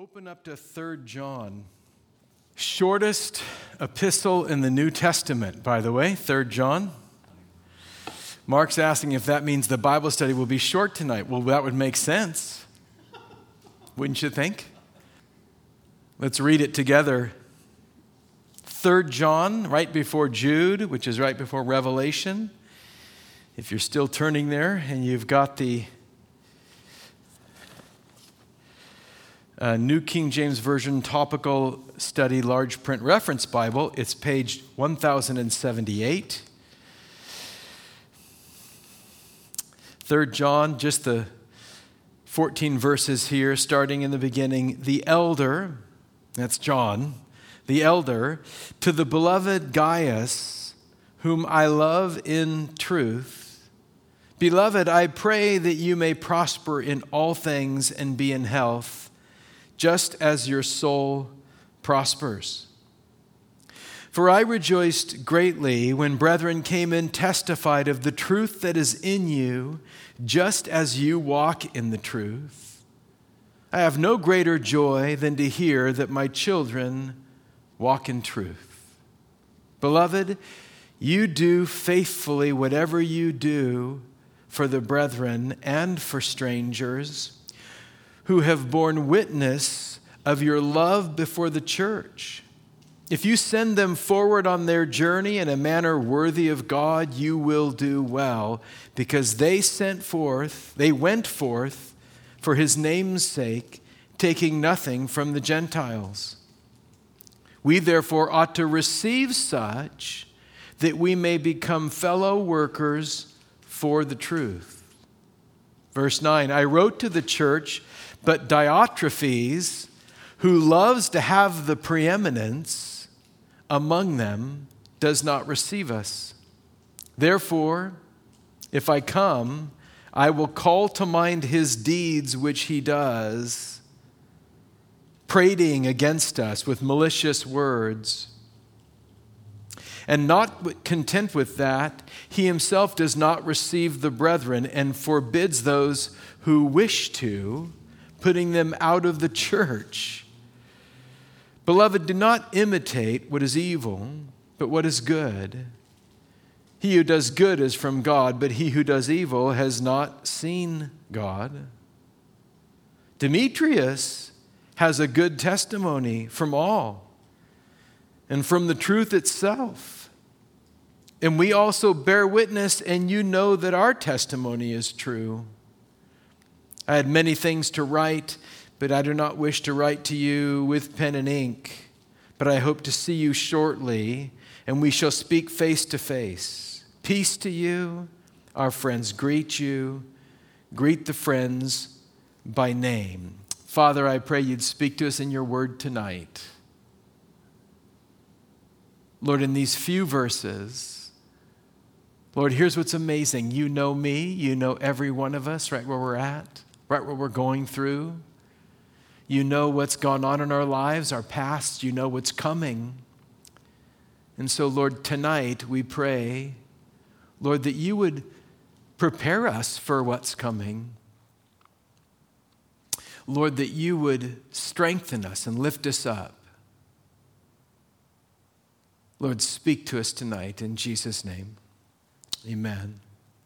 Open up to 3 John. Shortest epistle in the New Testament, by the way, 3 John. Mark's asking if that means the Bible study will be short tonight. Well, that would make sense. Wouldn't you think? Let's read it together. 3 John, right before Jude, which is right before Revelation. If you're still turning there and you've got the New King James Version Topical Study Large Print Reference Bible, it's page 1078. 3 John, just the 14 verses here, starting in the beginning. The elder, that's John, the elder, to the beloved Gaius, whom I love in truth. Beloved, I pray that you may prosper in all things and be in health, just as your soul prospers. For I rejoiced greatly when brethren came and testified of the truth that is in you, just as you walk in the truth. I have no greater joy than to hear that my children walk in truth. Beloved, you do faithfully whatever you do for the brethren and for strangers, who have borne witness of your love before the church. If you send them forward on their journey in a manner worthy of God, you will do well, because they went forth for his name's sake, taking nothing from the Gentiles. We therefore ought to receive such that we may become fellow workers for the truth. Verse 9, I wrote to the church, but Diotrephes, who loves to have the preeminence among them, does not receive us. Therefore, if I come, I will call to mind his deeds which he does, prating against us with malicious words. And not content with that, he himself does not receive the brethren and forbids those who wish to, putting them out of the church. Beloved, do not imitate what is evil, but what is good. He who does good is from God, but he who does evil has not seen God. Demetrius has a good testimony from all and from the truth itself. And we also bear witness, and you know that our testimony is true. I had many things to write, but I do not wish to write to you with pen and ink. But I hope to see you shortly, and we shall speak face to face. Peace to you. Our friends greet you. Greet the friends by name. Father, I pray you'd speak to us in your word tonight. Lord, in these few verses, Lord, here's what's amazing. You know me. You know every one of us right where we're at, right where we're going through. You know what's gone on in our lives, our past. You know what's coming. And so, Lord, tonight we pray, Lord, that you would prepare us for what's coming. Lord, that you would strengthen us and lift us up. Lord, speak to us tonight in Jesus' name. Amen.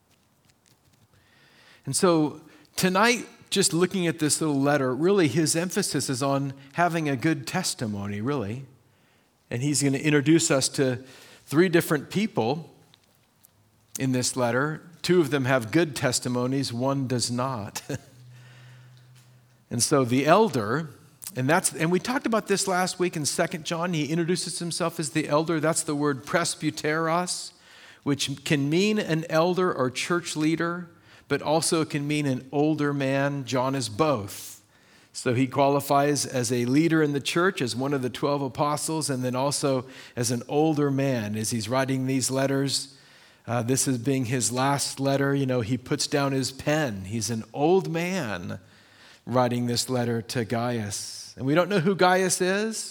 And so tonight, just looking at this little letter, really his emphasis is on having a good testimony, really. And he's going to introduce us to 3 different people in this letter. 2 of them have good testimonies, 1 does not. And so the elder, and we talked about this last week in 2 John. He introduces himself as the elder. That's the word presbyteros, which can mean an elder or church leader, but also can mean an older man. John is both. So he qualifies as a leader in the church, as one of the 12 apostles, and then also as an older man as he's writing these letters. This is being his last letter. You know, he puts down his pen. He's an old man writing this letter to Gaius. And we don't know who Gaius is.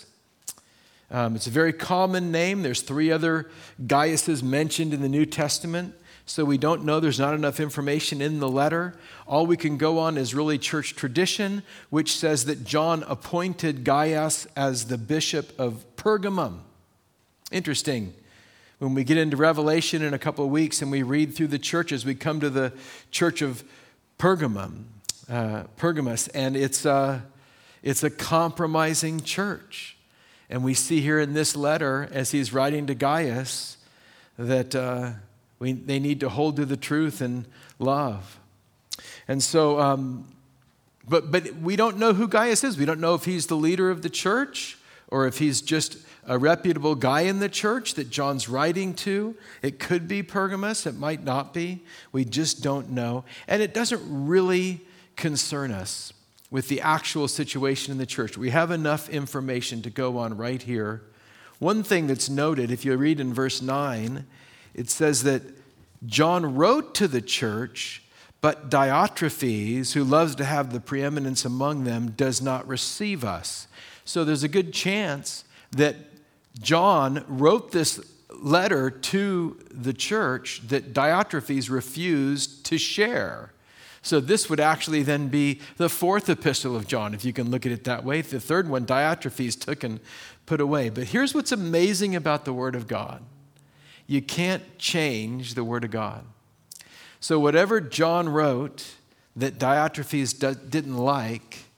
It's a very common name. There's 3 other Gaiuses mentioned in the New Testament. So we don't know. There's not enough information in the letter. All we can go on is really church tradition, which says that John appointed Gaius as the bishop of Pergamum. Interesting. When we get into Revelation in a couple of weeks and we read through the churches, we come to the church of Pergamum, Pergamus, and it's a compromising church. And we see here in this letter, as he's writing to Gaius, that they need to hold to the truth and love. And so, but we don't know who Gaius is. We don't know if he's the leader of the church or if he's just a reputable guy in the church that John's writing to. It could be Pergamos. It might not be. We just don't know. And it doesn't really concern us with the actual situation in the church. We have enough information to go on right here. One thing that's noted, if you read in verse 9, it says that John wrote to the church, but Diotrephes, who loves to have the preeminence among them, does not receive us. So there's a good chance that John wrote this letter to the church that Diotrephes refused to share. So this would actually then be the fourth epistle of John, if you can look at it that way. The third one, Diotrephes took and put away. But here's what's amazing about the Word of God. You can't change the Word of God. So whatever John wrote that Diotrephes didn't like,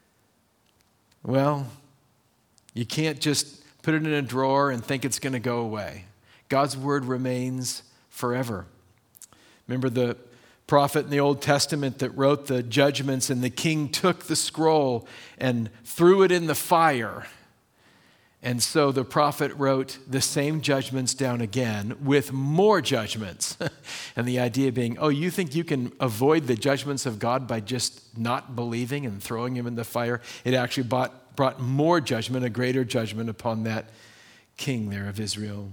well, you can't just put it in a drawer and think it's going to go away. God's Word remains forever. Remember the prophet in the Old Testament that wrote the judgments, and the king took the scroll and threw it in the fire. And so the prophet wrote the same judgments down again with more judgments. And the idea being, oh, you think you can avoid the judgments of God by just not believing and throwing him in the fire? It actually brought more judgment, a greater judgment upon that king there of Israel.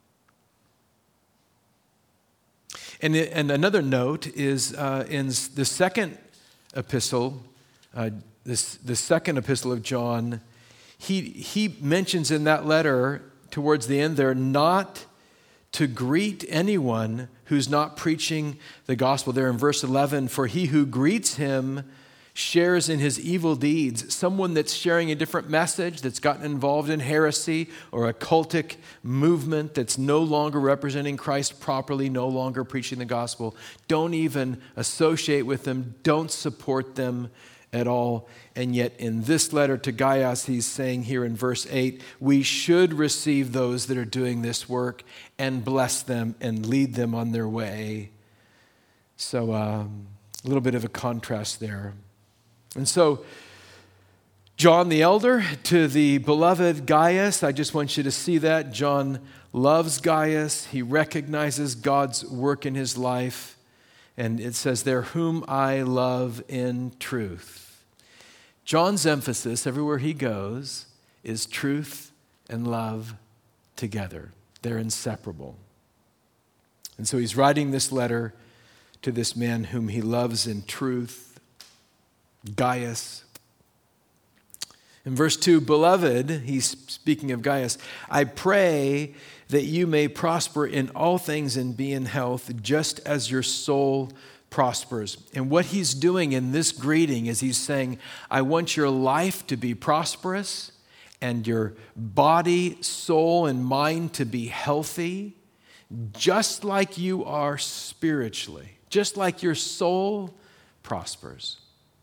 And another note is in the second epistle, the second epistle of John, he mentions in that letter towards the end there not to greet anyone who's not preaching the gospel. There in verse 11, for he who greets him shares in his evil deeds. Someone that's sharing a different message, that's gotten involved in heresy or a cultic movement that's no longer representing Christ properly, no longer preaching the gospel, don't even associate with them, don't support them at all. And yet in this letter to Gaius, he's saying here in verse 8, we should receive those that are doing this work and bless them and lead them on their way. So a little bit of a contrast there. And so, John the elder to the beloved Gaius, I just want you to see that. John loves Gaius. He recognizes God's work in his life. And it says there, whom I love in truth. John's emphasis everywhere he goes is truth and love together. They're inseparable. And so he's writing this letter to this man whom he loves in truth, Gaius. In verse 2, beloved, he's speaking of Gaius, I pray that you may prosper in all things and be in health, just as your soul prospers. And what he's doing in this greeting is he's saying, I want your life to be prosperous and your body, soul, and mind to be healthy, just like you are spiritually, just like your soul prospers.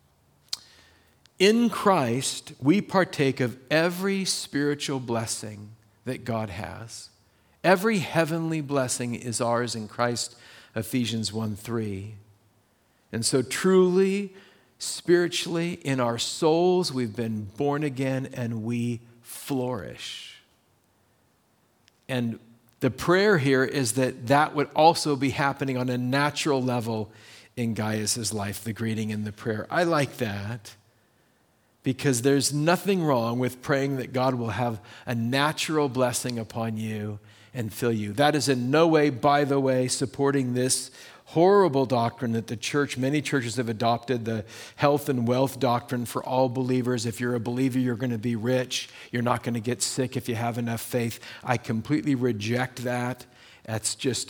In Christ, we partake of every spiritual blessing that God has. Every heavenly blessing is ours in Christ, Ephesians 1:3. And so truly, spiritually, in our souls, we've been born again and we flourish. And the prayer here is that that would also be happening on a natural level in Gaius' life, the greeting and the prayer. I like that. Because there's nothing wrong with praying that God will have a natural blessing upon you and fill you. That is in no way, by the way, supporting this horrible doctrine that the church, many churches have adopted, the health and wealth doctrine for all believers. If you're a believer, you're going to be rich. You're not going to get sick if you have enough faith. I completely reject that. That's just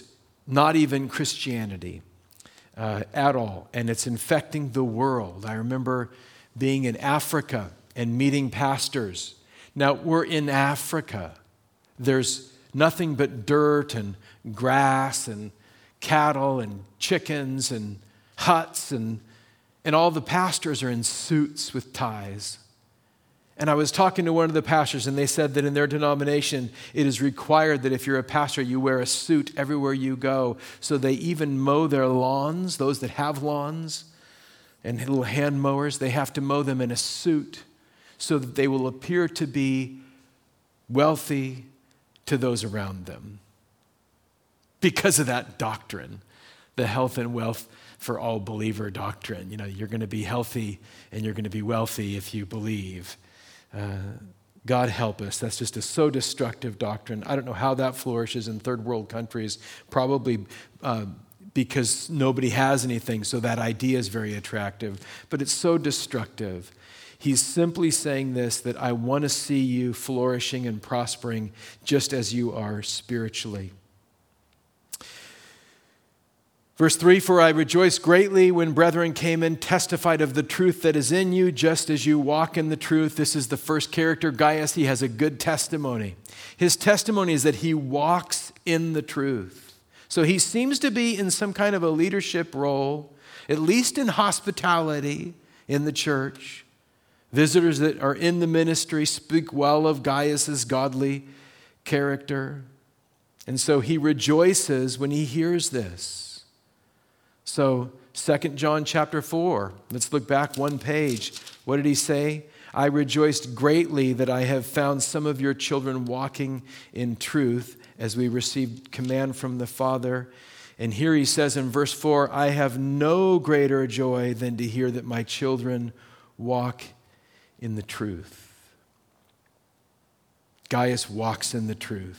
not even Christianity at all, and it's infecting the world. I remember being in Africa and meeting pastors. Now, we're in Africa. There's nothing but dirt and grass and cattle and chickens and huts, and all the pastors are in suits with ties. And I was talking to one of the pastors, and they said that in their denomination, it is required that if you're a pastor, you wear a suit everywhere you go. So they even mow their lawns, those that have lawns and little hand mowers, they have to mow them in a suit so that they will appear to be wealthy to those around them. Because of that doctrine, the health and wealth for all believer doctrine. You know, you're going to be healthy and you're going to be wealthy if you believe. God help us. That's just a so destructive doctrine. I don't know how that flourishes in third world countries, probably because nobody has anything, so that idea is very attractive. But it's so destructive. He's simply saying this, that I want to see you flourishing and prospering just as you are spiritually. Verse 3, for I rejoiced greatly when brethren came and testified of the truth that is in you, just as you walk in the truth. This is the first character, Gaius. He has a good testimony. His testimony is that he walks in the truth. So he seems to be in some kind of a leadership role, at least in hospitality in the church. Visitors that are in the ministry speak well of Gaius's godly character. And so he rejoices when he hears this. So 2 John chapter 4, let's look back one page. What did he say? I rejoiced greatly that I have found some of your children walking in truth as we received command from the Father. And here he says in verse 4, I have no greater joy than to hear that my children walk in the truth. Gaius walks in the truth.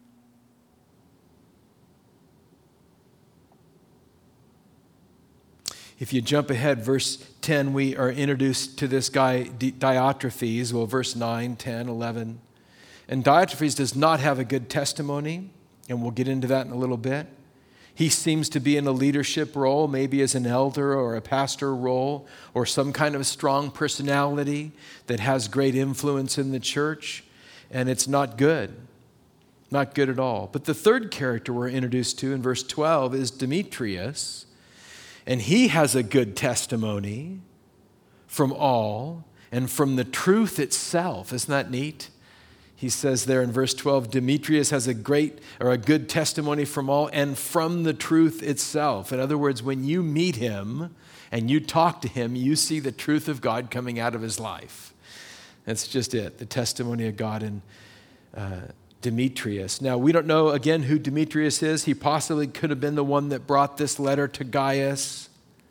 If you jump ahead, verse 10, we are introduced to this guy, Diotrephes. Well, verse 9, 10, 11. And Diotrephes does not have a good testimony, and we'll get into that in a little bit. He seems to be in a leadership role, maybe as an elder or a pastor role, or some kind of strong personality that has great influence in the church, and it's not good. Not good at all. But the third character we're introduced to in verse 12 is Demetrius. And he has a good testimony from all and from the truth itself. Isn't that neat? He says there in verse 12, Demetrius has a good testimony from all and from the truth itself. In other words, when you meet him and you talk to him, you see the truth of God coming out of his life. That's just it, the testimony of God in Demetrius. Now, we don't know, again, who Demetrius is. He possibly could have been the one that brought this letter to Gaius.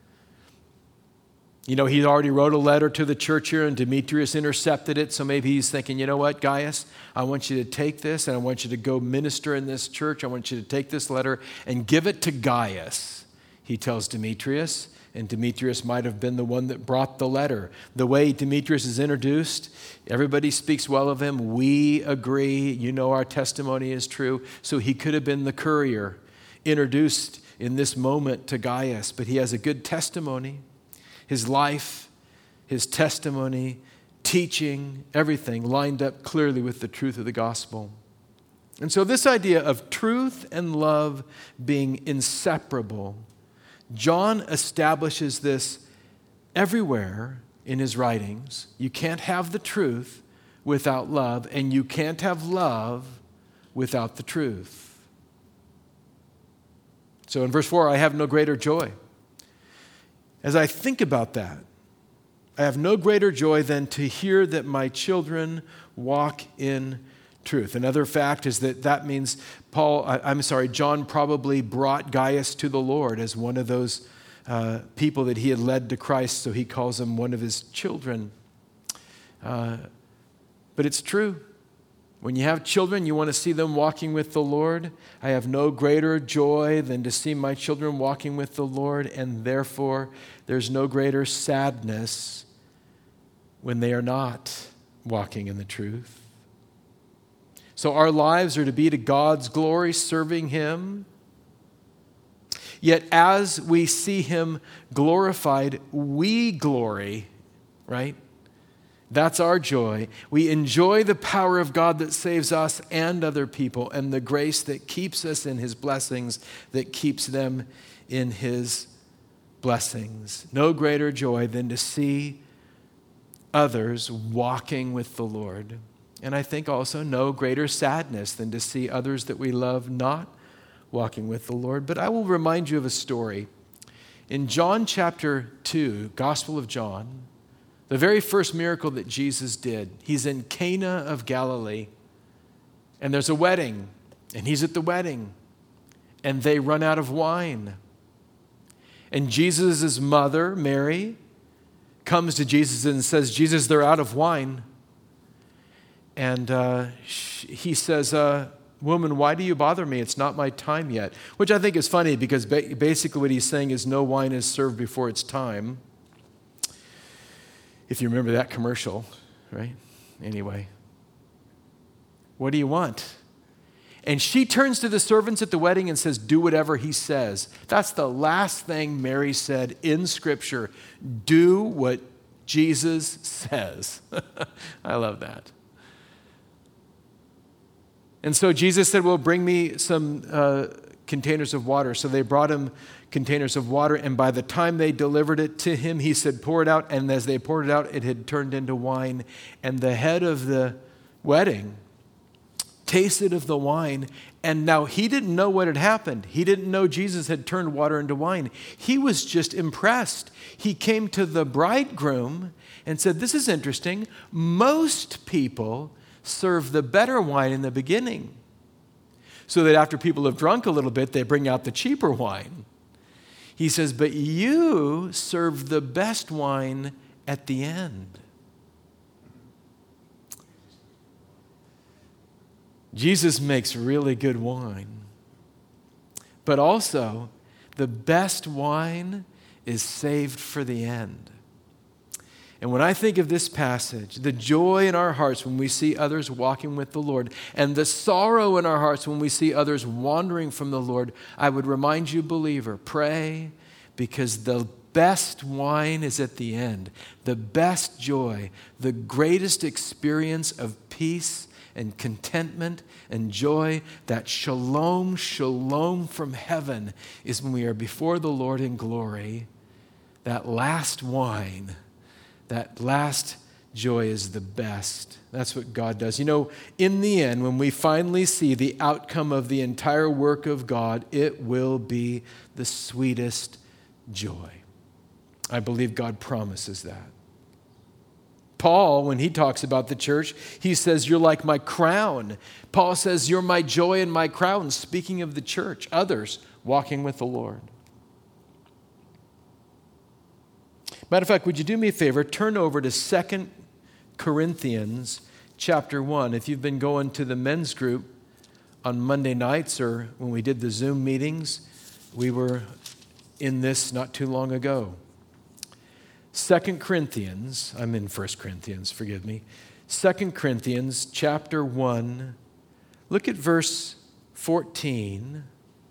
You know, he already wrote a letter to the church here, and Demetrius intercepted it. So maybe he's thinking, you know what, Gaius, I want you to take this, and I want you to go minister in this church. I want you to take this letter and give it to Gaius, he tells Demetrius. And Demetrius might have been the one that brought the letter. The way Demetrius is introduced, everybody speaks well of him. We agree. You know our testimony is true. So he could have been the courier introduced in this moment to Gaius. But he has a good testimony. His life, his testimony, teaching, everything lined up clearly with the truth of the gospel. And so this idea of truth and love being inseparable, John establishes this everywhere in his writings. You can't have the truth without love, and you can't have love without the truth. So in verse 4, I have no greater joy. As I think about that, I have no greater joy than to hear that my children walk in truth. Another fact is that means John probably brought Gaius to the Lord as one of those people that he had led to Christ, so he calls him one of his children. But it's true. When you have children, you want to see them walking with the Lord. I have no greater joy than to see my children walking with the Lord, and therefore there's no greater sadness when they are not walking in the truth. So our lives are to be to God's glory, serving him. Yet as we see him glorified, we glory, right? That's our joy. We enjoy the power of God that saves us and other people, and the grace that keeps us in his blessings, that keeps them in his blessings. No greater joy than to see others walking with the Lord. And I think also no greater sadness than to see others that we love not walking with the Lord. But I will remind you of a story. In John chapter 2, Gospel of John, the very first miracle that Jesus did, he's in Cana of Galilee, and there's a wedding, and he's at the wedding, and they run out of wine. And Jesus' mother, Mary, comes to Jesus and says, Jesus, they're out of wine. And he says, woman, why do you bother me? It's not my time yet. Which I think is funny because basically what he's saying is no wine is served before its time. If you remember that commercial, right? Anyway, what do you want? And she turns to the servants at the wedding and says, do whatever he says. That's the last thing Mary said in Scripture. Do what Jesus says. I love that. And so Jesus said, well, bring me some containers of water. So they brought him containers of water, and by the time they delivered it to him, he said, pour it out. And as they poured it out, it had turned into wine. And the head of the wedding tasted of the wine, and now he didn't know what had happened. He didn't know Jesus had turned water into wine. He was just impressed. He came to the bridegroom and said, this is interesting. Most people serve the better wine in the beginning, so that after people have drunk a little bit, they bring out the cheaper wine. He says, but you serve the best wine at the end. Jesus makes really good wine. But also, the best wine is saved for the end. And when I think of this passage, the joy in our hearts when we see others walking with the Lord, and the sorrow in our hearts when we see others wandering from the Lord, I would remind you, believer, pray, because the best wine is at the end. The best joy, the greatest experience of peace and contentment and joy, that shalom, shalom from heaven, is when we are before the Lord in glory. That last wine, that last joy is the best. That's what God does. You know, in the end, when we finally see the outcome of the entire work of God, it will be the sweetest joy. I believe God promises that. Paul, when he talks about the church, he says, you're like my crown. Paul says, you're my joy and my crown, speaking of the church, others walking with the Lord. Matter of fact, would you do me a favor? Turn over to 2 Corinthians chapter 1. If you've been going to the men's group on Monday nights or when we did the Zoom meetings, we were in this not too long ago. 2 Corinthians, I'm in 1 Corinthians, forgive me. 2 Corinthians chapter 1, look at verse 14.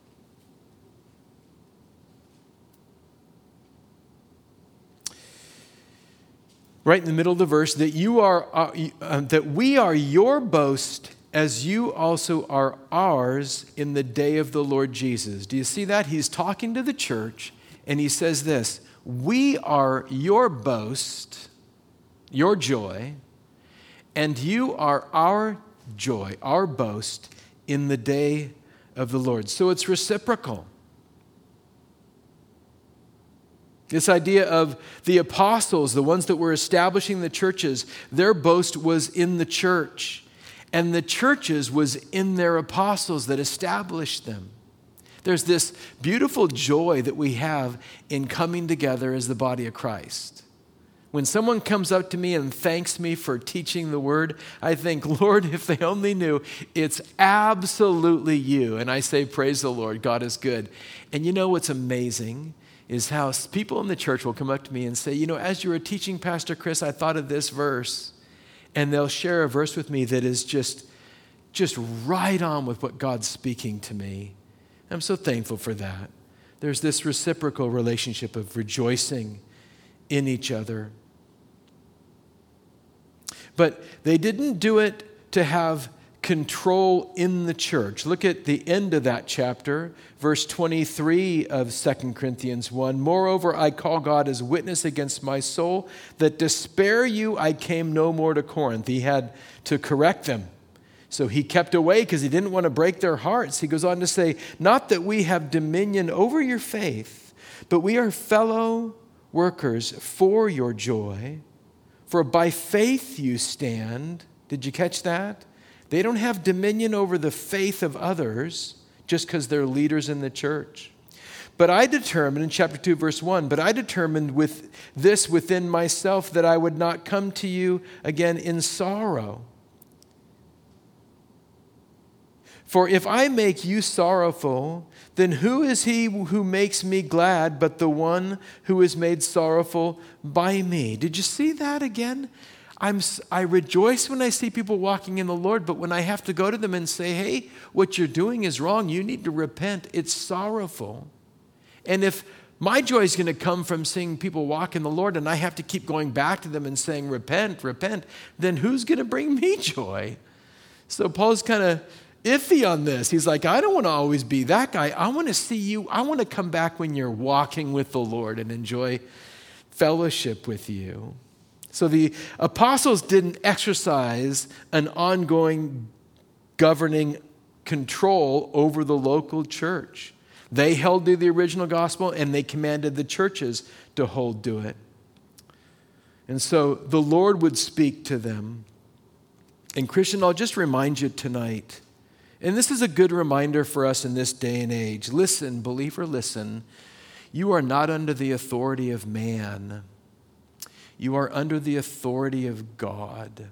Right in the middle of the verse, that we are your boast, as you also are ours in the day of the Lord Jesus. Do you see that? He's talking to the church, and he says this, we are your boast, your joy, and you are our joy, our boast in the day of the Lord. So it's reciprocal. This idea of the apostles, the ones that were establishing the churches, their boast was in the church. And the churches was in their apostles that established them. There's this beautiful joy that we have in coming together as the body of Christ. When someone comes up to me and thanks me for teaching the word, I think, Lord, if they only knew, it's absolutely you. And I say, praise the Lord, God is good. And you know what's amazing is how people in the church will come up to me and say, you know, as you were teaching, Pastor Chris, I thought of this verse. And they'll share a verse with me that is just right on with what God's speaking to me. I'm so thankful for that. There's this reciprocal relationship of rejoicing in each other. But they didn't do it to have control in the church. Look at the end of that chapter, verse 23 of 2 Corinthians 1. Moreover, I call God as witness against my soul that to spare you I came no more to Corinth. He had to correct them. So he kept away because he didn't want to break their hearts. He goes on to say, not that we have dominion over your faith, but we are fellow workers for your joy. For by faith you stand. Did you catch that? They don't have dominion over the faith of others just because they're leaders in the church. But I determined, in chapter 2, verse 1, but I determined with this within myself that I would not come to you again in sorrow. For if I make you sorrowful, then who is he who makes me glad but the one who is made sorrowful by me? Did you see that again? I rejoice when I see people walking in the Lord, but when I have to go to them and say, hey, what you're doing is wrong, you need to repent, it's sorrowful. And if my joy is going to come from seeing people walk in the Lord and I have to keep going back to them and saying, repent, repent, then who's going to bring me joy? So Paul's kind of iffy on this. He's like, I don't want to always be that guy. I want to see you. I want to come back when you're walking with the Lord and enjoy fellowship with you. So the apostles didn't exercise an ongoing governing control over the local church. They held to the original gospel and they commanded the churches to hold to it. And so the Lord would speak to them. And Christian, I'll just remind you tonight, and this is a good reminder for us in this day and age. Listen, believer, listen. You are not under the authority of man. You are under the authority of God.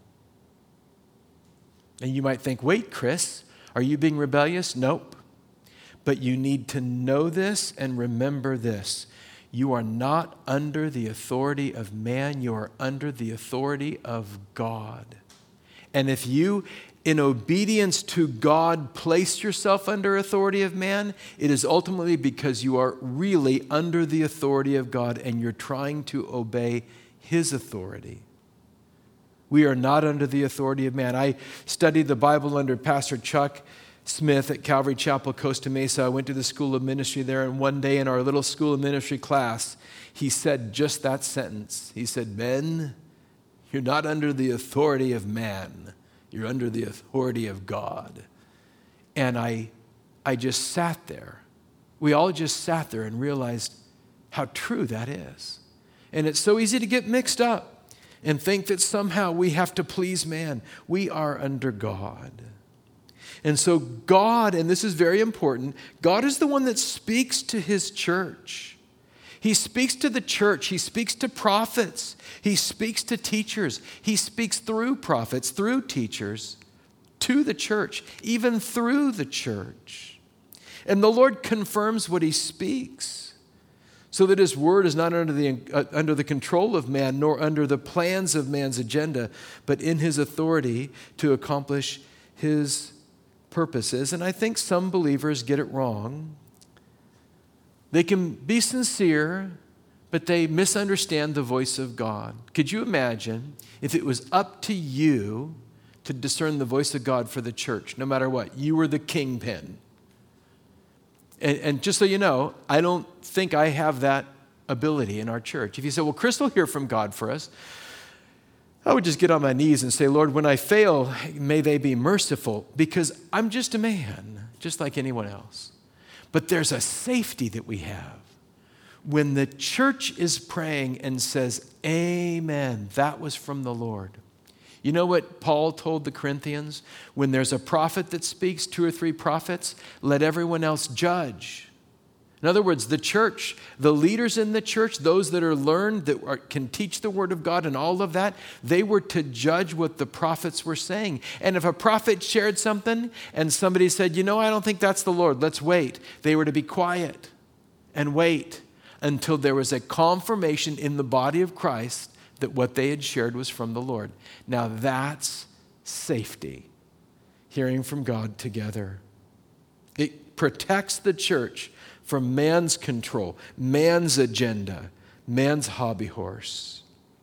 And you might think, wait, Chris, are you being rebellious? Nope. But you need to know this and remember this. You are not under the authority of man. You are under the authority of God. And if you, in obedience to God, place yourself under authority of man, it is ultimately because you are really under the authority of God and you're trying to obey His authority. We are not under the authority of man. I studied the Bible under Pastor Chuck Smith at Calvary Chapel, Costa Mesa. I went to the School of Ministry there, and one day in our little School of Ministry class, he said just that sentence. He said, "Ben, you're not under the authority of man. You're under the authority of God." And I just sat there. We all just sat there and realized how true that is. And it's so easy to get mixed up and think that somehow we have to please man. We are under God. And so God, and this is very important, God is the one that speaks to His church. He speaks to the church. He speaks to prophets. He speaks to teachers. He speaks through prophets, through teachers, to the church, even through the church. And the Lord confirms what He speaks, so that His word is not under the control of man, nor under the plans of man's agenda, but in His authority to accomplish His purposes. And I think some believers get it wrong. They can be sincere, but they misunderstand the voice of God. Could you imagine if it was up to you to discern the voice of God for the church, no matter what? You were the kingpin. And just so you know, I don't think I have that ability in our church. If you say, well, Chris will hear from God for us, I would just get on my knees and say, Lord, when I fail, may they be merciful, because I'm just a man, just like anyone else. But there's a safety that we have. When the church is praying and says, amen, that was from the Lord. You know what Paul told the Corinthians? When there's a prophet that speaks, 2 or 3 prophets, let everyone else judge. In other words, the church, the leaders in the church, those that are learned, that can teach the word of God and all of that, they were to judge what the prophets were saying. And if a prophet shared something and somebody said, I don't think that's the Lord, let's wait. They were to be quiet and wait until there was a confirmation in the body of Christ that what they had shared was from the Lord. Now that's safety, hearing from God together. It protects the church from man's control, man's agenda, man's hobby horse.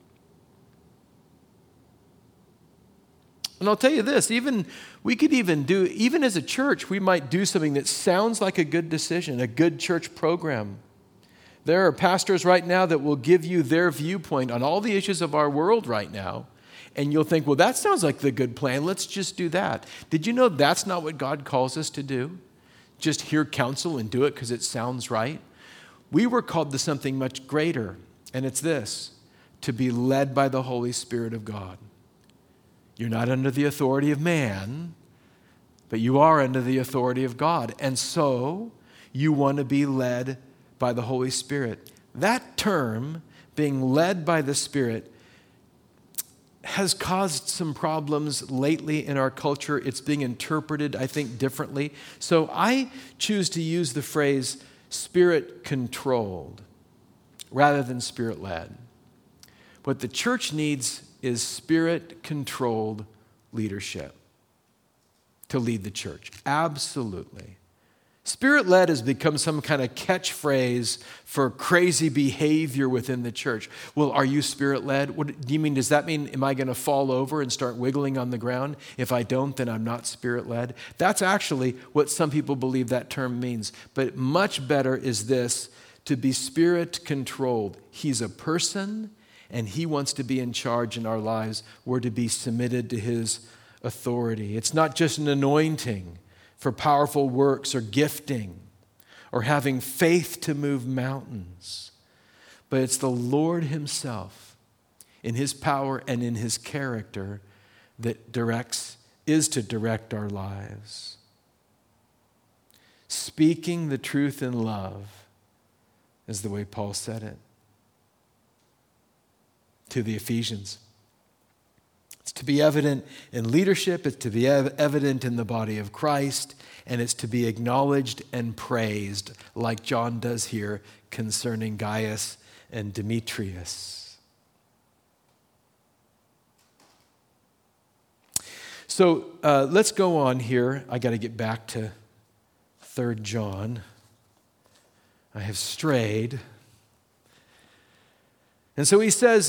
And I'll tell you this, even as a church, we might do something that sounds like a good decision, a good church program. There are pastors right now that will give you their viewpoint on all the issues of our world right now, and you'll think, well, that sounds like the good plan. Let's just do that. Did you know that's not what God calls us to do? Just hear counsel and do it because it sounds right? We were called to something much greater, and it's this, to be led by the Holy Spirit of God. You're not under the authority of man, but you are under the authority of God. And so you want to be led by the Holy Spirit. That term, being led by the Spirit, has caused some problems lately in our culture. It's being interpreted, I think, differently. So I choose to use the phrase spirit-controlled rather than spirit-led. What the church needs is spirit-controlled leadership to lead the church. Absolutely. Spirit-led has become some kind of catchphrase for crazy behavior within the church. Well, are you spirit-led? What do you mean? Does that mean, am I going to fall over and start wiggling on the ground? If I don't, then I'm not spirit-led. That's actually what some people believe that term means. But much better is this, to be spirit-controlled. He's a person, and he wants to be in charge in our lives. We're to be submitted to his authority. It's not just an anointing for powerful works or gifting or having faith to move mountains. But it's the Lord himself in his power and in his character that is to direct our lives. Speaking the truth in love is the way Paul said it to the Ephesians. It's to be evident in leadership, it's to be evident in the body of Christ, and it's to be acknowledged and praised, like John does here concerning Gaius and Demetrius. So let's go on here. I got to get back to 3 John. I have strayed. And so he says,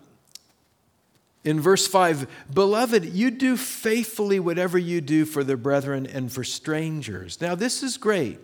in verse 5, "Beloved, you do faithfully whatever you do for the brethren and for strangers." Now, this is great.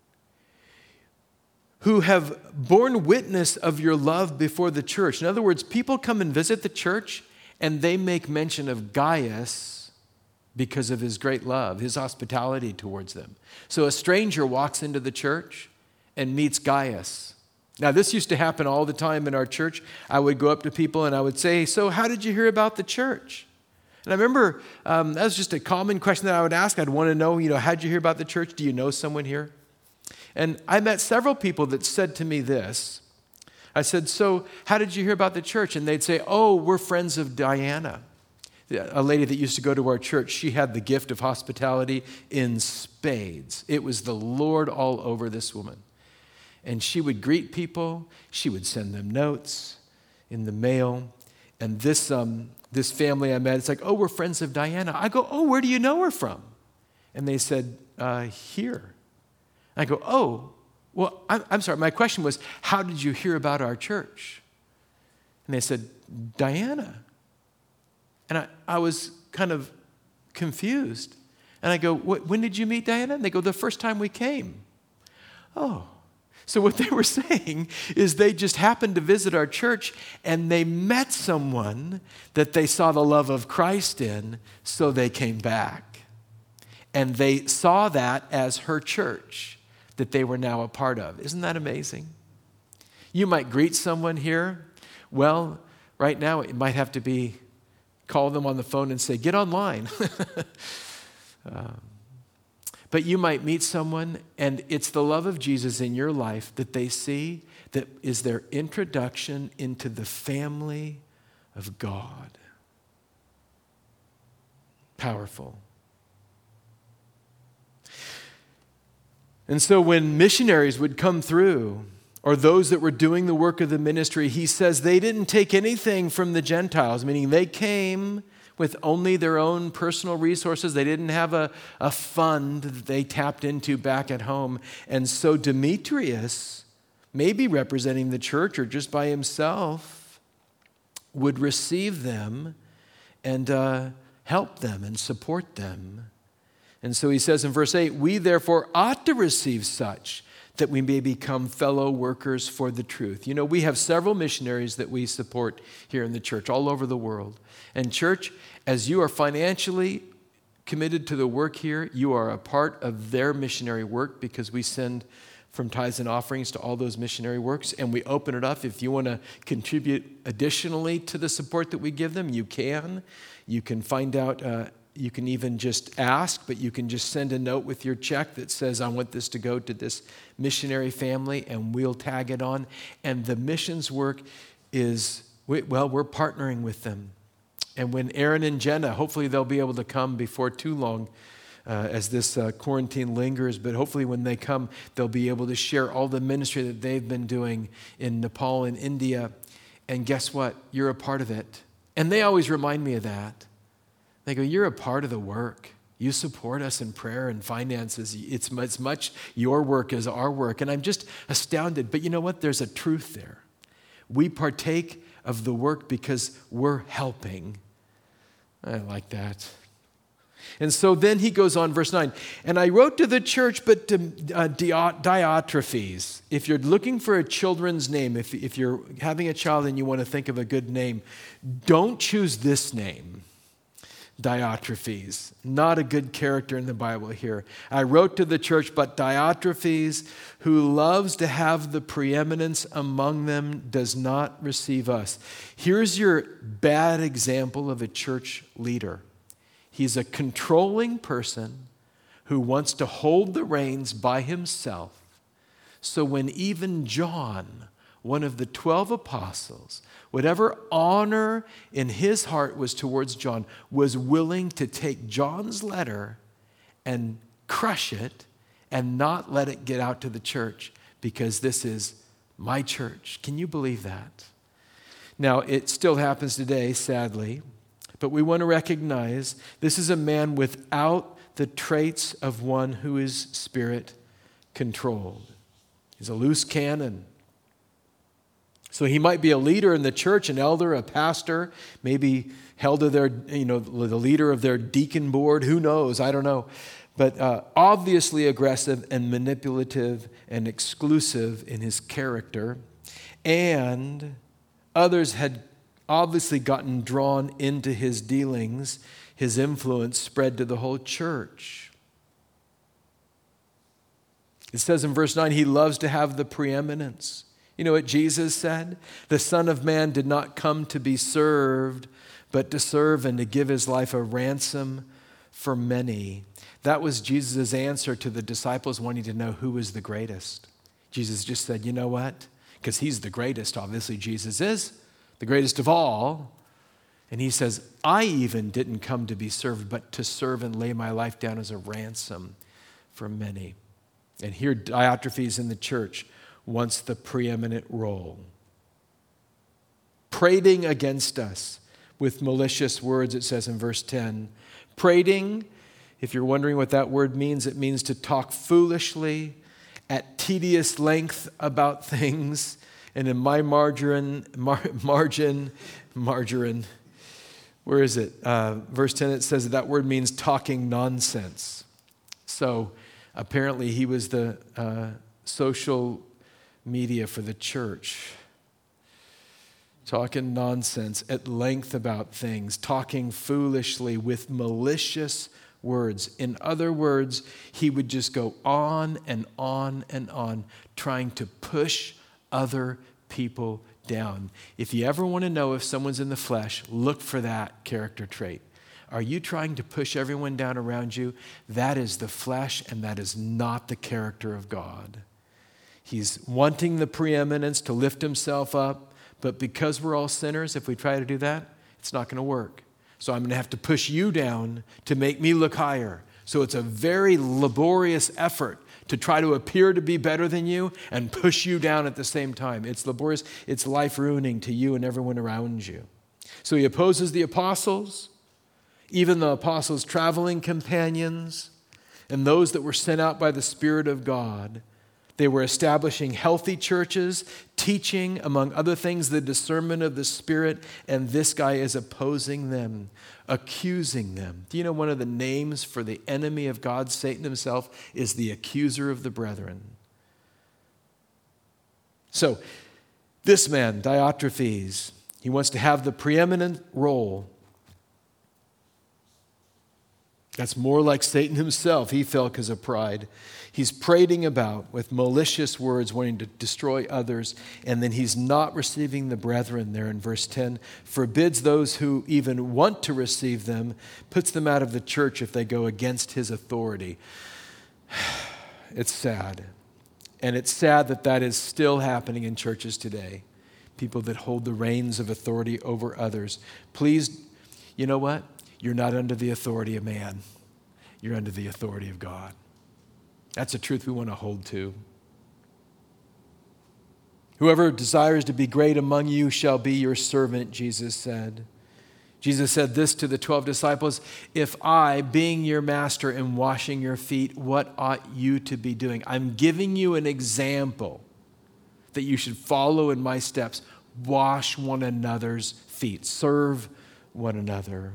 "Who have borne witness of your love before the church." In other words, people come and visit the church, and they make mention of Gaius because of his great love, his hospitality towards them. So a stranger walks into the church and meets Gaius. Now, this used to happen all the time in our church. I would go up to people and I would say, "So how did you hear about the church?" And I remember that was just a common question that I would ask. I'd want to know, how did you hear about the church? Do you know someone here? And I met several people that said to me this. I said, "So how did you hear about the church?" And they'd say, "Oh, we're friends of Diana." A lady that used to go to our church, she had the gift of hospitality in spades. It was the Lord all over this woman. And she would greet people. She would send them notes in the mail. And this family I met, it's like, "Oh, we're friends of Diana." I go, "Oh, where do you know her from?" And they said, "Here." I go, "Oh, well, I'm sorry. My question was, how did you hear about our church?" And they said, "Diana." And I was kind of confused. And I go, "When did you meet Diana?" And they go, "The first time we came." Oh. So what they were saying is they just happened to visit our church and they met someone that they saw the love of Christ in, so they came back. And they saw that as her church that they were now a part of. Isn't that amazing? You might greet someone here. Well, right now it might have to be call them on the phone and say, "Get online." But you might meet someone, and it's the love of Jesus in your life that they see that is their introduction into the family of God. Powerful. And so when missionaries would come through, or those that were doing the work of the ministry, he says they didn't take anything from the Gentiles, meaning they came with only their own personal resources. They didn't have a fund that they tapped into back at home. And so Demetrius, maybe representing the church or just by himself, would receive them and help them and support them. And so he says in verse 8, we therefore ought to receive such, that we may become fellow workers for the truth. You know, we have several missionaries that we support here in the church all over the world. And church, as you are financially committed to the work here, you are a part of their missionary work, because we send from tithes and offerings to all those missionary works, and we open it up. If you want to contribute additionally to the support that we give them, you can. You can find out, you can even just ask, but you can just send a note with your check that says, I want this to go to this missionary family, and we'll tag it on. And the missions work is, well, we're partnering with them. And when Aaron and Jenna, hopefully they'll be able to come before too long as this quarantine lingers, but hopefully when they come, they'll be able to share all the ministry that they've been doing in Nepal and India. And guess what? You're a part of it. And they always remind me of that. They go, you're a part of the work. You support us in prayer and finances. It's as much your work as our work. And I'm just astounded. But you know what? There's a truth there. We partake of the work because we're helping. I like that. And so then he goes on, verse 9, and I wrote to the church, but to Diotrephes. If you're looking for a children's name, if you're having a child and you want to think of a good name, don't choose this name, Diotrephes. Not a good character in the Bible here. I wrote to the church, but Diotrephes, who loves to have the preeminence among them, does not receive us. Here's your bad example of a church leader. He's a controlling person who wants to hold the reins by himself. So when even John, one of the 12 apostles, whatever honor in his heart was towards John, was willing to take John's letter and crush it and not let it get out to the church, because this is my church. Can you believe that? Now, it still happens today, sadly. But we want to recognize this is a man without the traits of one who is Spirit-controlled. He's a loose cannon. So he might be a leader in the church, an elder, a pastor, maybe held to their, the leader of their deacon board. Who knows? I don't know. But obviously aggressive and manipulative and exclusive in his character. And others had obviously gotten drawn into his dealings. His influence spread to the whole church. It says in verse 9, he loves to have the preeminence. You know what Jesus said? The Son of Man did not come to be served, but to serve and to give his life a ransom for many. That was Jesus' answer to the disciples wanting to know who was the greatest. Jesus just said, you know what? Because he's the greatest, obviously Jesus is the greatest of all. And he says, I even didn't come to be served, but to serve and lay my life down as a ransom for many. And here Diotrephes in the church wants the preeminent role. Prating against us with malicious words, it says in verse 10. Prating, if you're wondering what that word means, it means to talk foolishly, at tedious length about things. And in my margin, where is it? Verse 10, it says that word means talking nonsense. So apparently he was the social media for the church. Talking nonsense at length about things, talking foolishly with malicious words. In other words, he would just go on and on and on, trying to push other people down. If you ever want to know if someone's in the flesh, look for that character trait. Are you trying to push everyone down around you? That is the flesh, and that is not the character of God. He's wanting the preeminence to lift himself up, but because we're all sinners, if we try to do that, it's not going to work. So I'm going to have to push you down to make me look higher. So it's a very laborious effort to try to appear to be better than you and push you down at the same time. It's laborious. It's life-ruining to you and everyone around you. So he opposes the apostles. Even the apostles' traveling companions and those that were sent out by the Spirit of God, they were establishing healthy churches, teaching, among other things, the discernment of the Spirit, and this guy is opposing them, accusing them. Do you know one of the names for the enemy of God, Satan himself, is the accuser of the brethren? So, this man, Diotrephes, he wants to have the preeminent role. That's more like Satan himself, he felt, because of pride. He's prating about with malicious words, wanting to destroy others, and then he's not receiving the brethren there in verse 10, forbids those who even want to receive them, puts them out of the church if they go against his authority. It's sad. And it's sad that that is still happening in churches today. People that hold the reins of authority over others. Please, you know what? You're not under the authority of man. You're under the authority of God. That's a truth we want to hold to. Whoever desires to be great among you shall be your servant, Jesus said. Jesus said this to the 12 disciples, if I, being your master, am washing your feet, what ought you to be doing? I'm giving you an example that you should follow in my steps. Wash one another's feet. Serve one another.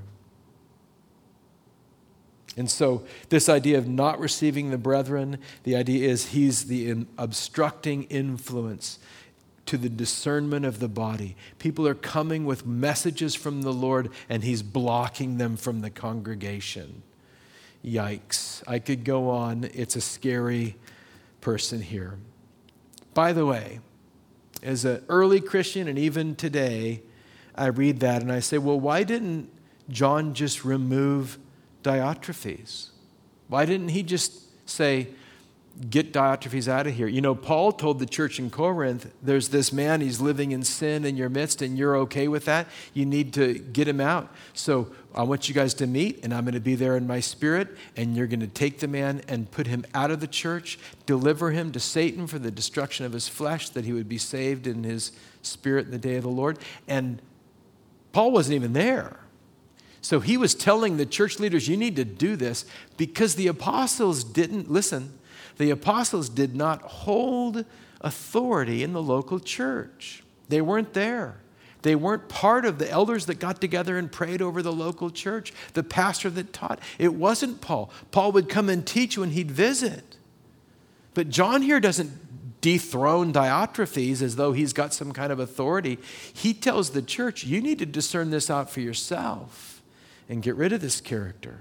And so this idea of not receiving the brethren, the idea is he's the obstructing influence to the discernment of the body. People are coming with messages from the Lord, and he's blocking them from the congregation. Yikes. I could go on. It's a scary person here. By the way, as an early Christian, and even today, I read that and I say, well, why didn't John just remove Diotrephes? Why didn't he just say, get Diotrephes out of here? You know, Paul told the church in Corinth, there's this man, he's living in sin in your midst, and you're okay with that. You need to get him out. So I want you guys to meet, and I'm going to be there in my spirit, and you're going to take the man and put him out of the church, deliver him to Satan for the destruction of his flesh, that he would be saved in his spirit in the day of the Lord. And Paul wasn't even there. So he was telling the church leaders, you need to do this, because the apostles didn't, listen, the apostles did not hold authority in the local church. They weren't there. They weren't part of the elders that got together and prayed over the local church, the pastor that taught. It wasn't Paul. Paul would come and teach when he'd visit. But John here doesn't dethrone Diotrephes as though he's got some kind of authority. He tells the church, you need to discern this out for yourself and get rid of this character.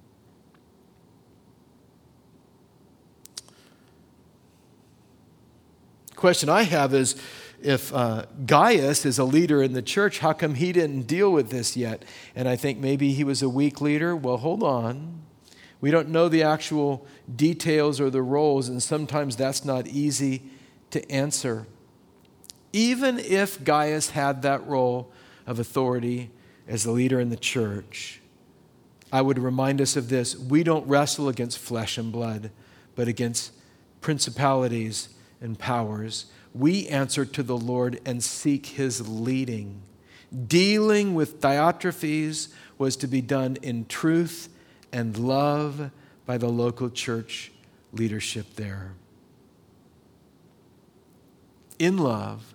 Question I have is, if Gaius is a leader in the church, how come he didn't deal with this yet? And I think maybe he was a weak leader. Well, hold on. We don't know the actual details or the roles, and sometimes that's not easy to answer. Even if Gaius had that role of authority as the leader in the church, I would remind us of this. We don't wrestle against flesh and blood, but against principalities and powers. We answer to the Lord and seek his leading. Dealing with Diotrephes was to be done in truth and love by the local church leadership there. In love.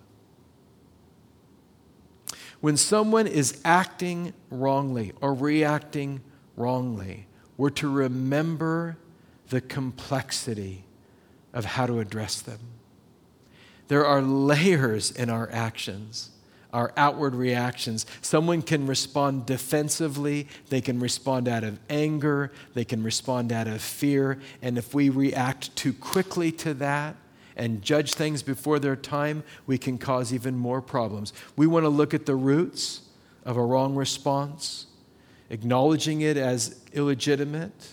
When someone is acting wrongly or reacting wrongly, we're to remember the complexity of how to address them. There are layers in our actions, our outward reactions. Someone can respond defensively, they can respond out of anger, they can respond out of fear, and if we react too quickly to that and judge things before their time, we can cause even more problems. We want to look at the roots of a wrong response, acknowledging it as illegitimate.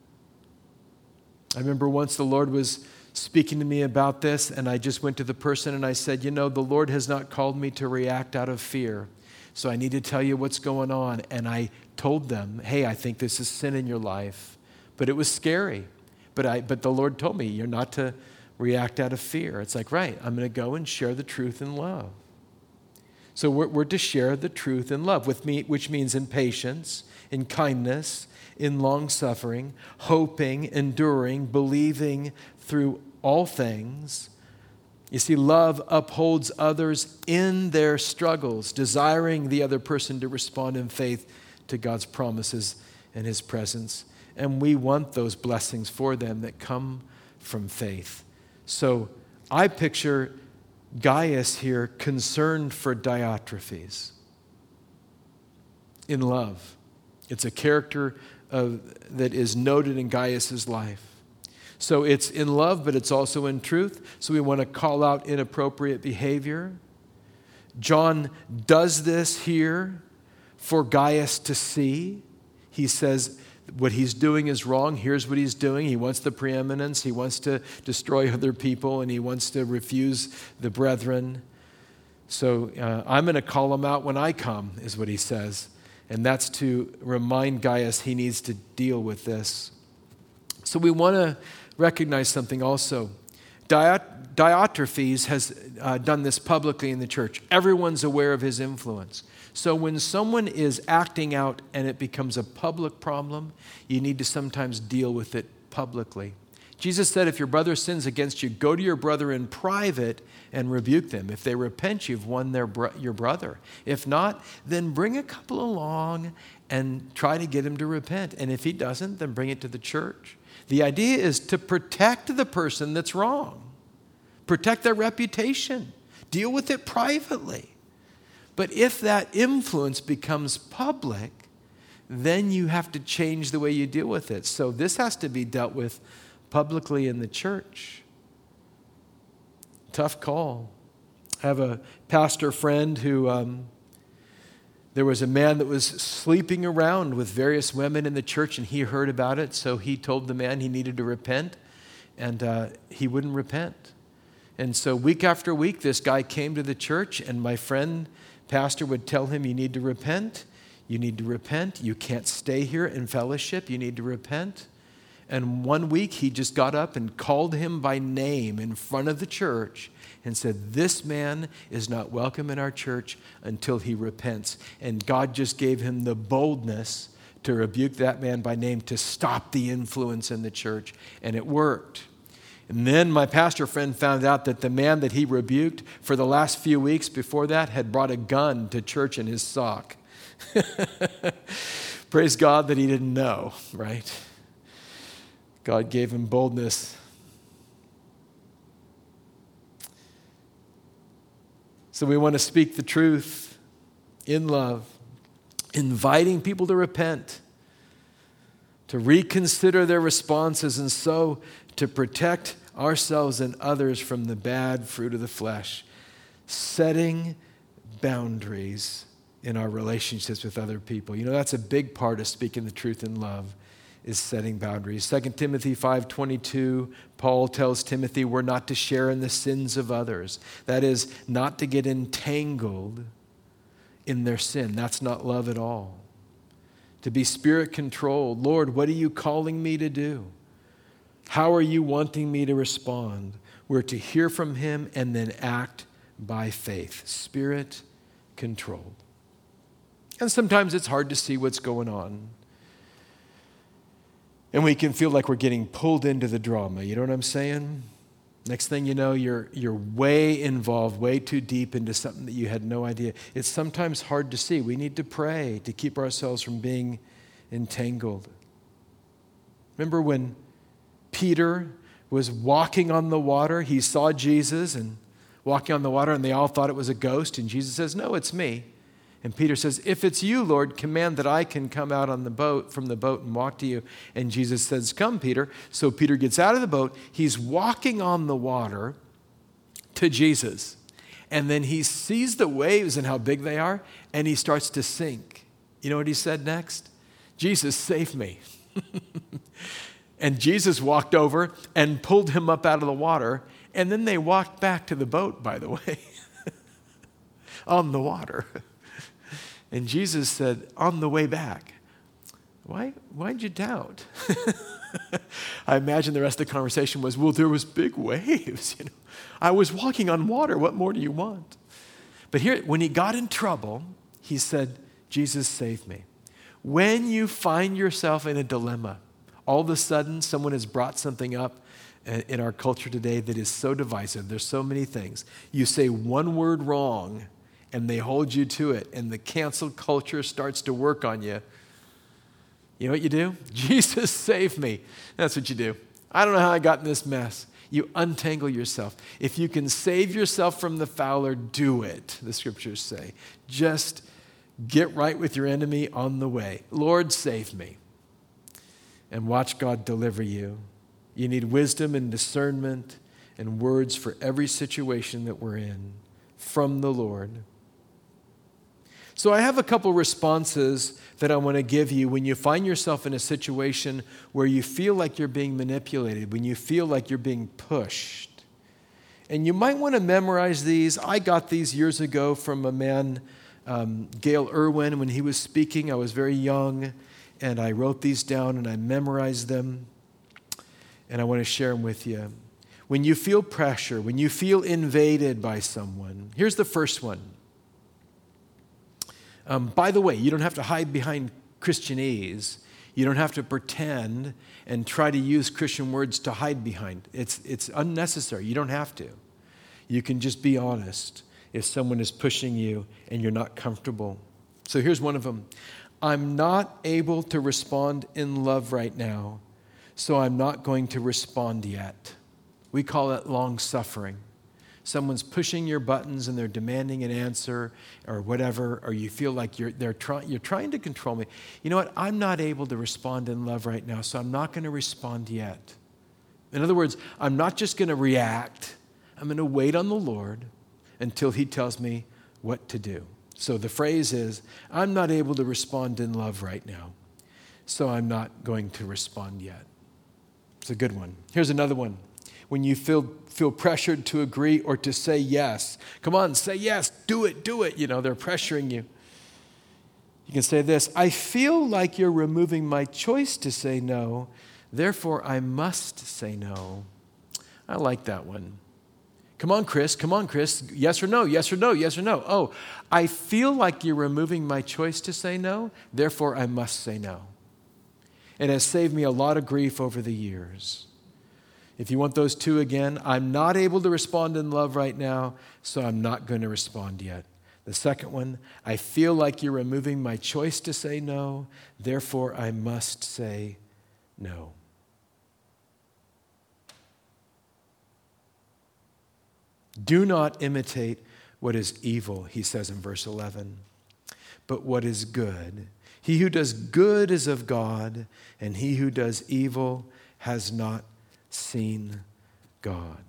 I remember once the Lord was speaking to me about this, and I just went to the person and I said, you know, the Lord has not called me to react out of fear, so I need to tell you what's going on. And I told them, hey, I think this is sin in your life. But it was scary. But the Lord told me, you're not to react out of fear. It's like, right, I'm going to go and share the truth in love. So we're to share the truth in love, which means in patience, in kindness, in long-suffering, hoping, enduring, believing through all things. You see, love upholds others in their struggles, desiring the other person to respond in faith to God's promises and his presence. And we want those blessings for them that come from faith. So I picture Gaius here concerned for Diotrephes in love. It's a character that is noted in Gaius's life. So it's in love, but it's also in truth. So we want to call out inappropriate behavior. John does this here for Gaius to see. He says what he's doing is wrong. Here's what he's doing. He wants the preeminence. He wants to destroy other people, and he wants to refuse the brethren. So I'm going to call him out when I come, is what he says. And that's to remind Gaius he needs to deal with this. So we want to recognize something also. Diotrephes has done this publicly in the church. Everyone's aware of his influence. So when someone is acting out and it becomes a public problem, you need to sometimes deal with it publicly. Jesus said, if your brother sins against you, go to your brother in private and rebuke them. If they repent, you've won your brother. If not, then bring a couple along and try to get him to repent. And if he doesn't, then bring it to the church. The idea is to protect the person that's wrong. Protect their reputation. Deal with it privately. But if that influence becomes public, then you have to change the way you deal with it. So this has to be dealt with publicly in the church. Tough call. I have a pastor friend who, there was a man that was sleeping around with various women in the church, and he heard about it, so he told the man he needed to repent, and he wouldn't repent. And so week after week, this guy came to the church, and my friend, pastor, would tell him, you need to repent. You need to repent. You can't stay here in fellowship. You need to repent. And one week, he just got up and called him by name in front of the church and said, this man is not welcome in our church until he repents. And God just gave him the boldness to rebuke that man by name to stop the influence in the church. And it worked. And then my pastor friend found out that the man that he rebuked for the last few weeks before that had brought a gun to church in his sock. Praise God that he didn't know, right? God gave him boldness. So we want to speak the truth in love, inviting people to repent, to reconsider their responses, and so to protect ourselves and others from the bad fruit of the flesh, setting boundaries in our relationships with other people. You know, that's a big part of speaking the truth in love, is setting boundaries. 2 Timothy 5:22, Paul tells Timothy we're not to share in the sins of others. That is, not to get entangled in their sin. That's not love at all. To be spirit-controlled. Lord, what are you calling me to do? How are you wanting me to respond? We're to hear from him and then act by faith. Spirit-controlled. And sometimes it's hard to see what's going on. And we can feel like we're getting pulled into the drama. You know what I'm saying? Next thing you know, you're way involved, way too deep into something that you had no idea. It's sometimes hard to see. We need to pray to keep ourselves from being entangled. Remember when Peter was walking on the water? He saw Jesus and walking on the water, and they all thought it was a ghost. And Jesus says, no, it's me. And Peter says, if it's you, Lord, command that I can come out on the boat, from the boat, and walk to you. And Jesus says, come, Peter. So Peter gets out of the boat. He's walking on the water to Jesus. And then he sees the waves and how big they are, and he starts to sink. You know what he said next? Jesus, save me. And Jesus walked over and pulled him up out of the water. And then they walked back to the boat, by the way, on the water. And Jesus said, on the way back, why'd you doubt? I imagine the rest of the conversation was, well, there was big waves. You know, I was walking on water. What more do you want? But here, when he got in trouble, he said, Jesus, save me. When you find yourself in a dilemma, all of a sudden someone has brought something up in our culture today that is so divisive. There's so many things. You say one word wrong and they hold you to it, and the cancel culture starts to work on you. You know what you do? Jesus, save me. That's what you do. I don't know how I got in this mess. You untangle yourself. If you can save yourself from the fowler, do it, the scriptures say. Just get right with your enemy on the way. Lord, save me. And watch God deliver you. You need wisdom and discernment and words for every situation that we're in from the Lord. So I have a couple responses that I want to give you when you find yourself in a situation where you feel like you're being manipulated, when you feel like you're being pushed. And you might want to memorize these. I got these years ago from a man, Gail Irwin, when he was speaking. I was very young, and I wrote these down and I memorized them. And I want to share them with you. When you feel pressure, when you feel invaded by someone, here's the first one. By the way, you don't have to hide behind Christianese. You don't have to pretend and try to use Christian words to hide behind. It's unnecessary. You don't have to. You can just be honest if someone is pushing you and you're not comfortable. So here's one of them. I'm not able to respond in love right now, so I'm not going to respond yet. We call it long-suffering. Someone's pushing your buttons and they're demanding an answer or whatever, or you feel like you're trying to control me. You know what? I'm not able to respond in love right now, so I'm not going to respond yet. In other words, I'm not just going to react. I'm going to wait on the Lord until he tells me what to do. So the phrase is, I'm not able to respond in love right now, so I'm not going to respond yet. It's a good one. Here's another one. When you feel pressured to agree or to say yes. Come on, say yes, do it. You know, they're pressuring you. You can say this, I feel like you're removing my choice to say no, therefore I must say no. I like that one. Come on, Chris, yes or no, yes or no, yes or no. Oh, I feel like you're removing my choice to say no, therefore I must say no. It has saved me a lot of grief over the years. If you want those two again, I'm not able to respond in love right now, so I'm not going to respond yet. The second one, I feel like you're removing my choice to say no, therefore I must say no. Do not imitate what is evil, he says in verse 11, but what is good. He who does good is of God, and he who does evil has not seen God.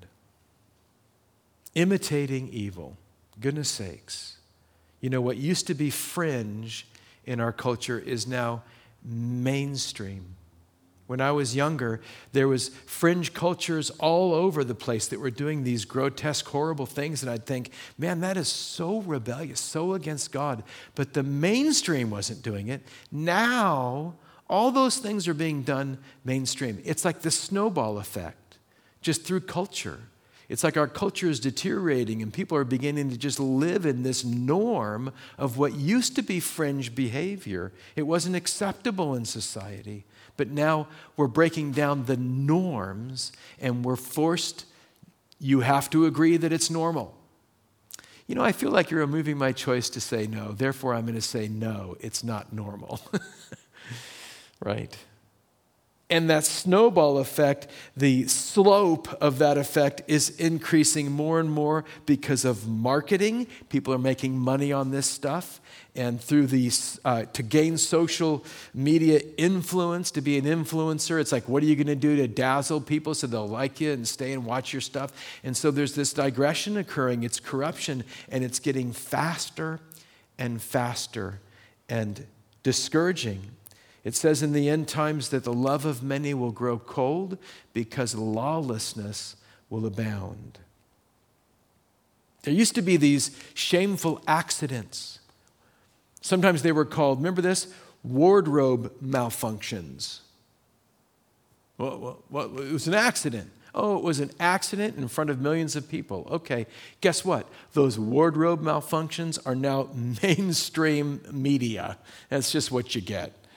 Imitating evil. Goodness sakes. You know, what used to be fringe in our culture is now mainstream. When I was younger, there was fringe cultures all over the place that were doing these grotesque, horrible things, and I'd think, man, that is so rebellious, so against God. But the mainstream wasn't doing it. Now, all those things are being done mainstream. It's like the snowball effect, just through culture. It's like our culture is deteriorating and people are beginning to just live in this norm of what used to be fringe behavior. It wasn't acceptable in society. But now we're breaking down the norms and we're forced, you have to agree that it's normal. You know, I feel like you're removing my choice to say no. Therefore, I'm going to say no, it's not normal. Right? And that snowball effect, the slope of that effect is increasing more and more because of marketing. People are making money on this stuff. And through these, to gain social media influence, to be an influencer, it's like, what are you going to do to dazzle people so they'll like you and stay and watch your stuff? And so there's this digression occurring. It's corruption, and it's getting faster and faster and discouraging. It says in the end times that the love of many will grow cold because lawlessness will abound. There used to be these shameful accidents. Sometimes they were called, remember this? Wardrobe malfunctions. Well, it was an accident. Oh, it was an accident in front of millions of people. Okay, guess what? Those wardrobe malfunctions are now mainstream media. That's just what you get.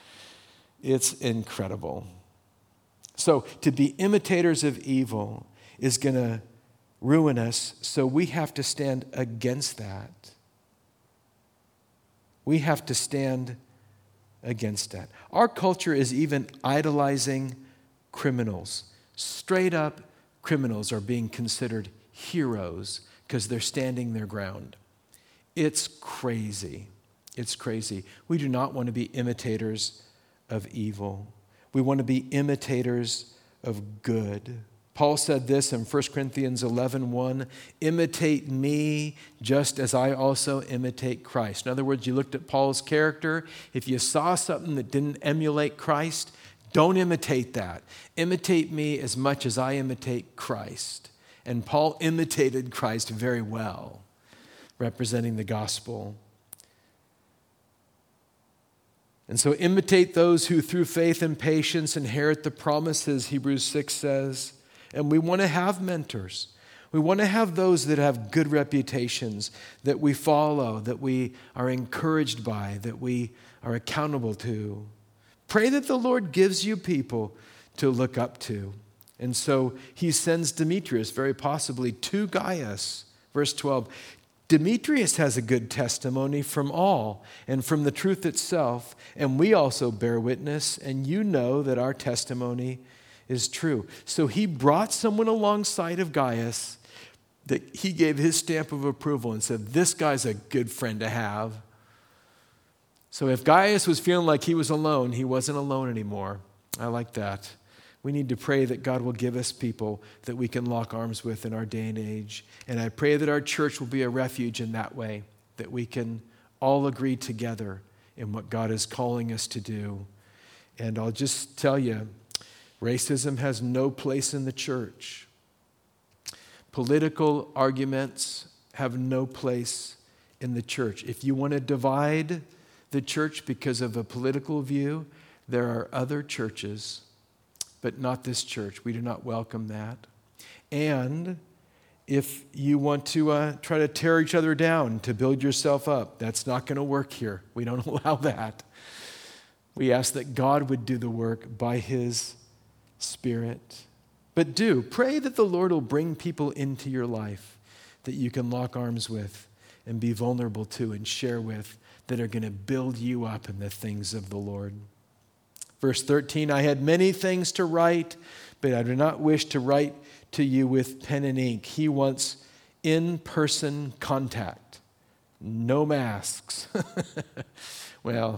It's incredible. So to be imitators of evil is going to ruin us, so we have to stand against that. We have to stand against that. Our culture is even idolizing criminals. Straight up criminals are being considered heroes because they're standing their ground. It's crazy. It's crazy. We do not want to be imitators of evil. We want to be imitators of good. Paul said this in 1 Corinthians 11:1, imitate me just as I also imitate Christ. In other words, you looked at Paul's character. If you saw something that didn't emulate Christ, don't imitate that. Imitate me as much as I imitate Christ. And Paul imitated Christ very well, representing the gospel. And so imitate those who through faith and patience inherit the promises, Hebrews 6 says. And we want to have mentors. We want to have those that have good reputations, that we follow, that we are encouraged by, that we are accountable to. Pray that the Lord gives you people to look up to. And so he sends Demetrius, very possibly, to Gaius. Verse 12, Demetrius has a good testimony from all and from the truth itself, and we also bear witness, and you know that our testimony is true. So he brought someone alongside of Gaius that he gave his stamp of approval and said, this guy's a good friend to have. So if Gaius was feeling like he was alone, he wasn't alone anymore. I like that. We need to pray that God will give us people that we can lock arms with in our day and age. And I pray that our church will be a refuge in that way, that we can all agree together in what God is calling us to do. And I'll just tell you, racism has no place in the church. Political arguments have no place in the church. If you want to divide the church because of a political view, there are other churches, but not this church. We do not welcome that. And if you want to try to tear each other down to build yourself up, that's not going to work here. We don't allow that. We ask that God would do the work by his Spirit. But pray that the Lord will bring people into your life that you can lock arms with and be vulnerable to and share with, that are going to build you up in the things of the Lord. Verse 13, I had many things to write, but I do not wish to write to you with pen and ink. He wants in-person contact, no masks. Well,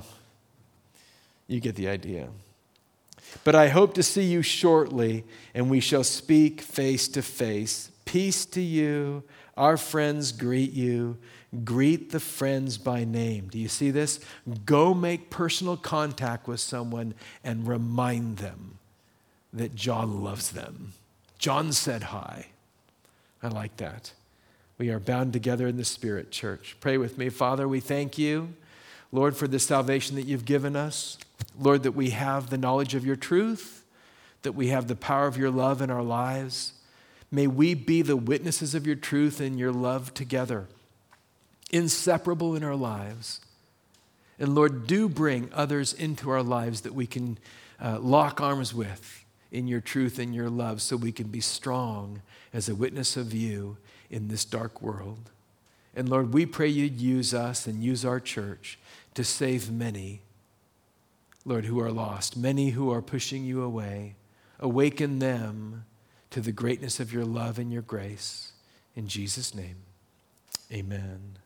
you get the idea. But I hope to see you shortly, and we shall speak face to face. Peace to you. Our friends greet you. Greet the friends by name. Do you see this? Go make personal contact with someone and remind them that John loves them. John said hi. I like that. We are bound together in the Spirit, church. Pray with me. Father, we thank you, Lord, for the salvation that you've given us. Lord, that we have the knowledge of your truth, that we have the power of your love in our lives. May we be the witnesses of your truth and your love together, inseparable in our lives. And Lord, do bring others into our lives that we can lock arms with in your truth and your love, so we can be strong as a witness of you in this dark world. And Lord, we pray you'd use us and use our church to save many, Lord, who are lost, many who are pushing you away. Awaken them to the greatness of your love and your grace. In Jesus' name, amen.